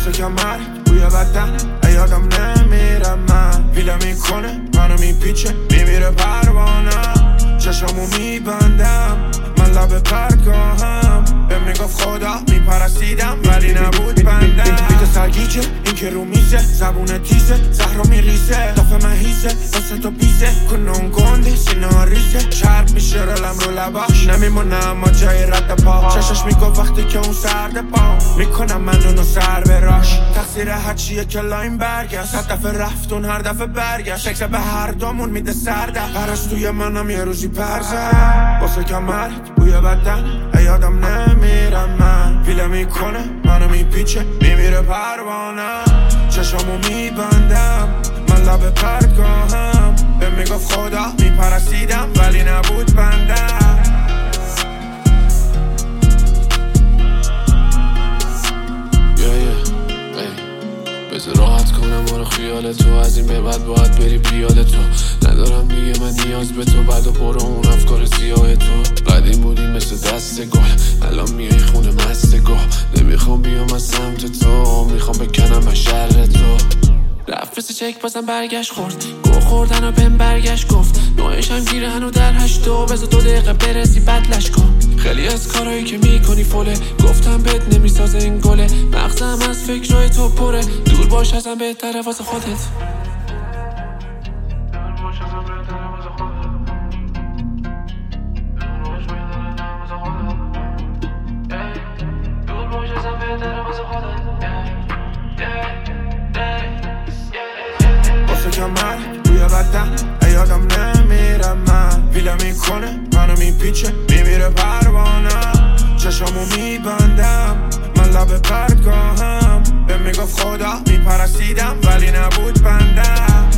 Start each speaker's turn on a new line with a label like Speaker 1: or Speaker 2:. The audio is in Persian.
Speaker 1: واسه کمر بوی بدن یادم نمیره من ویله میکنه منو میپیچه میمیره پروانه چشامو میبندم من لب پرگاهم به میگفت خدا میپرسیدم ولی نبود بندم بیت سرگیجه این که رو میزه زبون تیزه زهرا میریزه دافه مهیزه واسه تو بیزه کنون گنده سینا ریزه چرب میشه رلم رو لباش نمیمونه اما جای رد پا چشش میگفت وقتی که اون سرده پا میکنم من اونو سر براش تقصیر هرچیه که لاین برگشت صد دفعه رفتون هر دفعه برگشت شکل به هر دومون میده سرده پرستوی منم یه روزی پرزه واسه کمرت بوی بدن یادم نمیرم من ویله میکنه منو میپیچه میمیره پروانه چشامو میبندم من لب پرگاهم به میگفت خدا میپرسیدم ولی نبود بندم
Speaker 2: بذار راحت کنم ما رو خیال تو از این به بعد باید بری پیاده تو ندارم دیگه من نیاز به تو بعد و برو اون افکار سیاه تو قدیم بودی مثل دست گل الان میای خونه مست گل نمیخوام بیام از سمت تو میخوام بکنم از شر تو رفت مثل چک بازم برگشت خورد گو خوردن و بهم برگشت گفت نوعش هم گیره هنو در هشتو بذار 2 دقیقه برسی بدلش کن خیلی از کارهایی که میکنی فوله گفتم بهت نمیسازه این گله مغزم از فکرهای تو پره دور باش ازم بهتره واسه خودت
Speaker 1: کمر بوی بدن یادم نمیره من ویله میکنه منو میپیچه میمیره پروانه چشامو میبندم من لب پرگاهم به میگفت خدا میپرسیدم ولی نبود بندم